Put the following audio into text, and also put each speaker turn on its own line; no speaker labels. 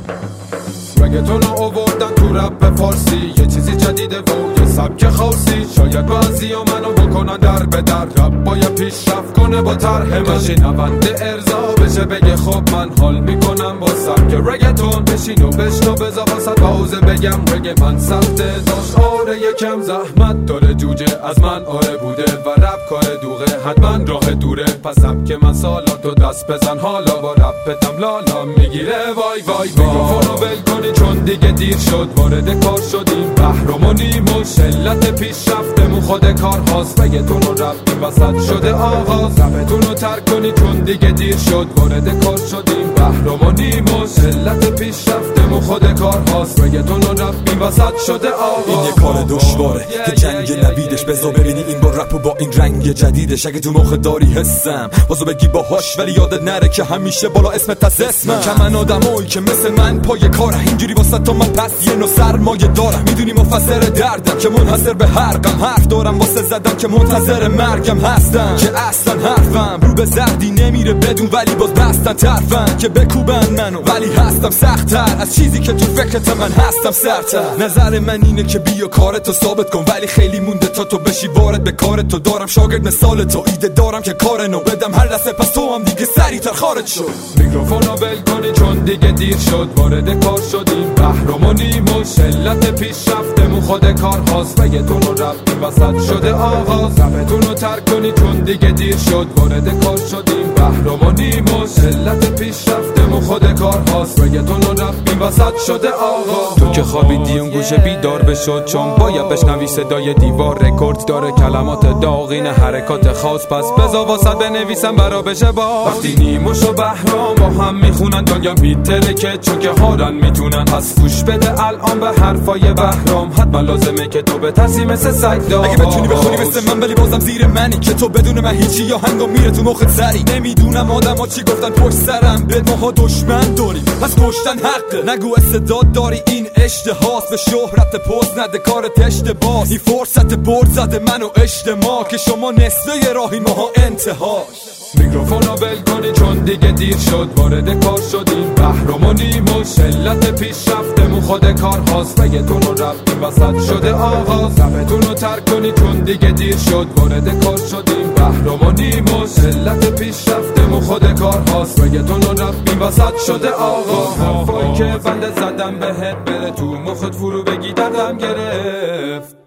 رگتون رو آوردن تو رپ فارسی، یه چیزی جدیده و یه سبک خاصی. شاید بعضی ها منو بکنن در به در، رپ باید پیشرفت کنه با طرح من. شنونده ارضا بشه بگه خب من حال میکنم با سبک رگتون. بشین و بشنو بذار واسط بازه بگم رگ من سخته داشت آره یکم زحمت داره جوجه از من آره بوده و رپ کار دوغه حتما راه دوره. پس سبک من سالا تو دست بزن حالا با رپتم لالا میگیره وای وای وای. میکروفونو ول کنی چون دیگه دیر شد، وارد کار شدیم بهرام و نیمو. شلت پیشرفتمون خود کار هاست، رگتون رو رفتی وسط شده آغاز. رپتون رو ترک کنی چون دیگه دیر شد، وارد کار شدیم بهرام و نیمو. شلت پیشرفتمون خود کار هاست، رگتون رو رفتی وسط شده آغاز.
این یه کار دشواره که جنگ نویدش، بذار ببینی این با رپ و با این رنگ جدیدش. اگه تو مخ داری حسم بازو بگی باهاش، ولی یادت نره که همیشه بالا اسمت از اسمم. که من آدمایی که مثل من پای کارم، اینجوری واسه تو من پس یه نو سرمایه دارم. میدونی مفسر دردم که منحصر به هر غم، حرف دارم واسه زدم که منتظر مرگم هستم. که اصلا حرفم رو به زردی نمیره بدون، ولی باز بستن طرفم که بکوبن منو، ولی هستم سخت‌تر از چیزی که تو فکرت من هستم سرتر. نظر من اینه که بیا کارتو ثابت کن، ولی خیلی مونده تا تو بشی وارد به کارتو. دارم شاگرد مثال تو، ایده دارم که کار نو بدم هر لحظه، پس تو هم دیگه سریعتر خارج شد.
میکروفونو ول کنی چون دیگه دیر شد، وارد کار شدیم بهرام و نیمو. شلت پیشرفتمون خود کار هاست، رگتون رو رفتی وسط شده آغاز. رپتون رو ترک کنی چون دیگه دیر شد، وارد کار شدیم بهرام و نیمو. شلت پیشرفتمون خود کار هاست، رگتون رو رفتی وسط شده آغاز.
تو که خوابیدی اون گوشه بیدار بشد، چون باید بشنوی صدای دیوار. رکورد داره کلمات داغین حرکات خاص، پس بذار واسه بنویسم برا بشه با.
وقتی نیموش و بهرام با هم میخونن دنیا میترکه، چون که هارن میتونن. پس گوش بده الان به حرفای بهرام، حتما لازمه که تو به تصی مثل سگ دار.
اگه بتونی بخونی مثل من ولی بازم زیر منی، که تو بدون من هیچی یا هنگام میره تو مخت سری. نمیدونم آدم ها چی گفتن پشت سرم، به ماها دشمن داریم پس کشتن حقه. نگو استعداد داری این اشتهاست، به شهرت پوز نده کارت اشتباه. این فرصت برد زده من و اجتماع، که شما نصفه راهی ماها انتهاش.
میکروفونو ول کنی چون دیگه دیر شد، وارد کار شدیم بهرام و نیمو. شلت پیشرفتمون خود کار هاست، رگتون رو رفتی وسط شده آغاز. رپتون رو ترک کنی چون دیگه دیر شد، وارد کار شدیم بهرام و نیمو. شلت پیشرفتمون خود کار هاست، رگتون رو رفتی وسط شده آغاز. حرفایی که بنده زدم بهت بره تو مخت فرو بگی دردم گرفت.